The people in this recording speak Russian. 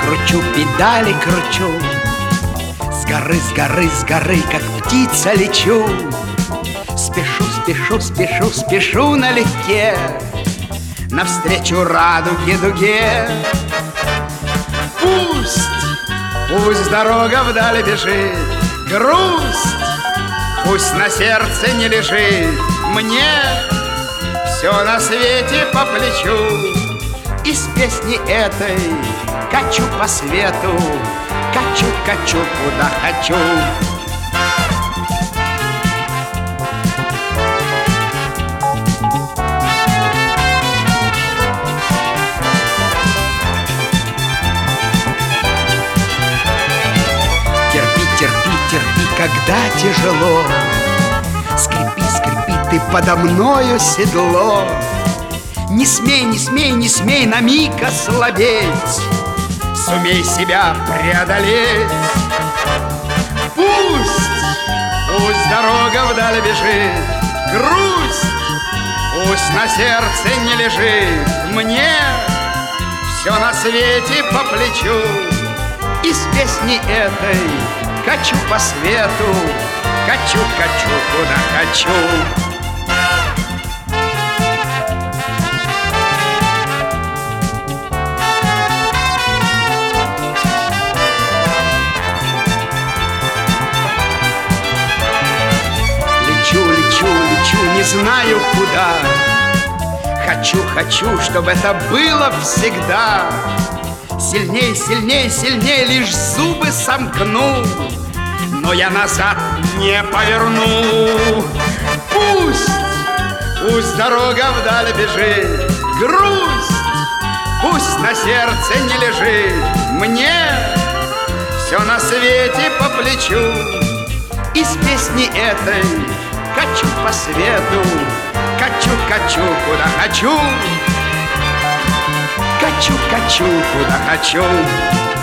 кручу, педали кручу. С горы, с горы, с горы, как птица лечу. Спешу, спешу, спешу, спешу налегке навстречу радуге дуге. Пусть дорога вдали бежит, грусть пусть на сердце не лежит. Мне все на свете по плечу, и с песни этой качу по свету, качу, качу, куда хочу. Терпи, когда тяжело, скрипи, скрипи ты подо мною седло. Не смей, не смей, не смей на миг ослабеть, сумей себя преодолеть. Пусть дорога вдаль бежит, грусть пусть на сердце не лежит. Мне все на свете по плечу, и с песни этой качу по свету, качу, качу, куда хочу. Лечу, лечу, лечу, не знаю куда. Хочу, хочу, чтобы это было всегда. Сильней, сильней, сильней, лишь зубы сомкну, но я назад не поверну. Пусть дорога вдаль бежит, грусть пусть на сердце не лежит. Мне все на свете по плечу, и с песни этой качу по свету, качу, качу, куда хочу. Качу, качу, куда хочу.